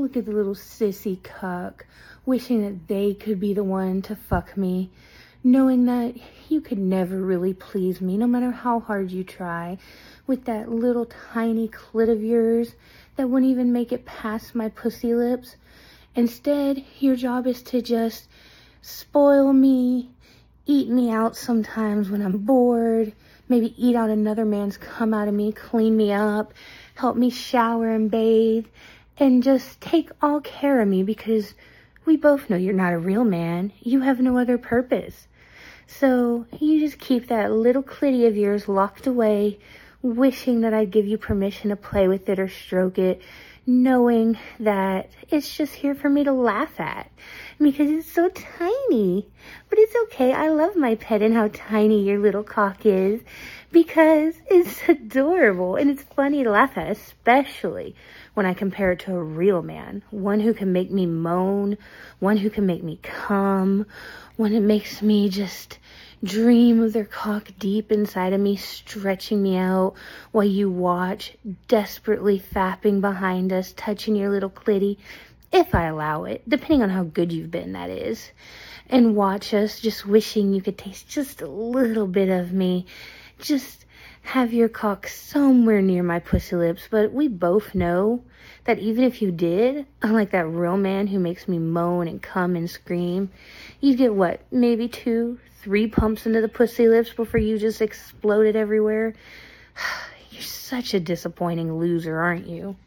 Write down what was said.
look at the little sissy cuck, wishing that they could be the one to fuck me, knowing that you could never really please me, no matter how hard you try, with that little tiny clit of yours that wouldn't even make it past my pussy lips. Instead, your job is to just spoil me, eat me out sometimes when I'm bored, maybe eat out another man's cum out of me, clean me up, help me shower and bathe, and just take all care of me, because we both know you're not a real man. You have no other purpose. So you just keep that little clitty of yours locked away, wishing that I'd give you permission to play with it or stroke it, knowing that it's just here for me to laugh at because it's so tiny. But it's okay. I love my pet and how tiny your little cock is, because it's adorable and it's funny to laugh at, especially when I compare it to a real man. One who can make me moan, one who can make me come, one that makes me just dream of their cock deep inside of me, stretching me out while you watch, desperately fapping behind us, touching your little clitty, if I allow it, depending on how good you've been, that is. And watch us just wishing you could taste just a little bit of me. Just have your cock somewhere near my pussy lips. But we both know that even if you did, unlike that real man who makes me moan and come and scream, you'd get what, maybe 2, 3 pumps into the pussy lips before you just exploded everywhere. You're such a disappointing loser, aren't you?